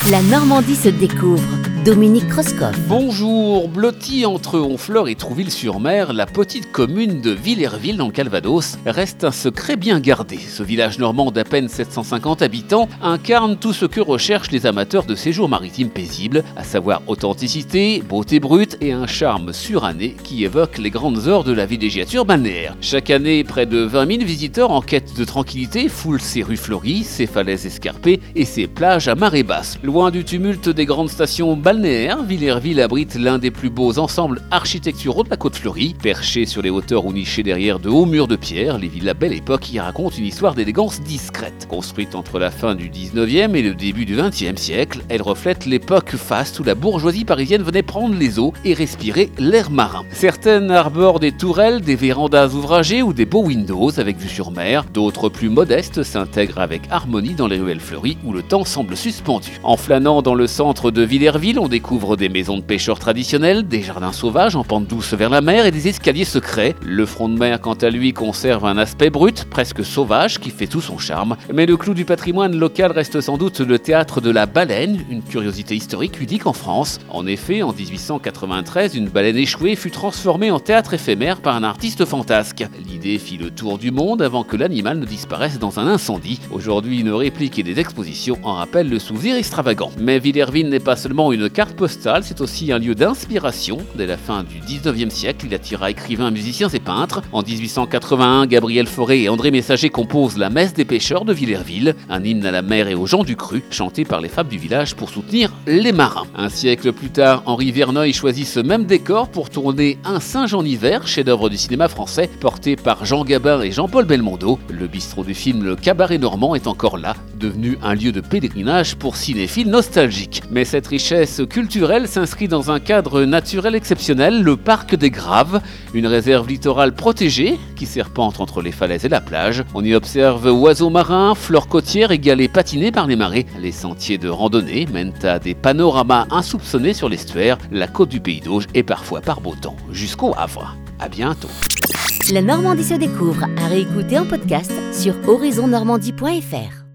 La Normandie se découvre. Dominique Kreuskopf. Bonjour, blottie entre Honfleur et Trouville-sur-Mer, la petite commune de Villerville dans le Calvados reste un secret bien gardé. Ce village normand d'à peine 750 habitants incarne tout ce que recherchent les amateurs de séjours maritimes paisibles, à savoir authenticité, beauté brute et un charme suranné qui évoque les grandes heures de la villégiature balnéaire. Chaque année, près de 20 000 visiteurs en quête de tranquillité foulent ses rues fleuries, ses falaises escarpées et ses plages à marée basse. Loin du tumulte des grandes stations balnéaires, Villerville abrite l'un des plus beaux ensembles architecturaux de la côte fleurie. Perchés sur les hauteurs ou nichés derrière de hauts murs de pierre, les villas Belle Époque y racontent une histoire d'élégance discrète. Construite entre la fin du 19e et le début du 20e siècle, elle reflète l'époque faste où la bourgeoisie parisienne venait prendre les eaux et respirer l'air marin. Certaines arborent des tourelles, des vérandas ouvragées ou des beaux windows avec vue sur mer. D'autres plus modestes s'intègrent avec harmonie dans les ruelles fleuries où le temps semble suspendu. En flânant dans le centre de Villerville, on découvre des maisons de pêcheurs traditionnelles, des jardins sauvages en pente douce vers la mer et des escaliers secrets. Le front de mer, quant à lui, conserve un aspect brut, presque sauvage, qui fait tout son charme. Mais le clou du patrimoine local reste sans doute le théâtre de la Baleine, une curiosité historique unique en France. En effet, en 1893, une baleine échouée fut transformée en théâtre éphémère par un artiste fantasque. L'idée fit le tour du monde avant que l'animal ne disparaisse dans un incendie. Aujourd'hui, une réplique et des expositions en rappellent le souvenir extravagant. Mais Villerville n'est pas seulement une carte postale, c'est aussi un lieu d'inspiration. Dès la fin du 19e siècle, il attira écrivains, musiciens et peintres. En 1881, Gabriel Fauré et André Messager composent la messe des pêcheurs de Villerville, un hymne à la mer et aux gens du cru, chanté par les femmes du village pour soutenir les marins. Un siècle plus tard, Henri Verneuil choisit ce même décor pour tourner Un singe en hiver, chef-d'œuvre du cinéma français, porté par Jean Gabin et Jean-Paul Belmondo. Le bistrot du film Le Cabaret Normand est encore là, devenu un lieu de pèlerinage pour cinéphiles nostalgiques. Mais cette richesse culturelle s'inscrit dans un cadre naturel exceptionnel, le parc des Graves, une réserve littorale protégée qui serpente entre les falaises et la plage. On y observe oiseaux marins, fleurs côtières et galets patinés par les marées. Les sentiers de randonnée mènent à des panoramas insoupçonnés sur l'estuaire, la côte du Pays d'Auge et parfois par beau temps, jusqu'au Havre. À bientôt. La Normandie se découvre à réécouter en podcast sur horizonnormandie.fr.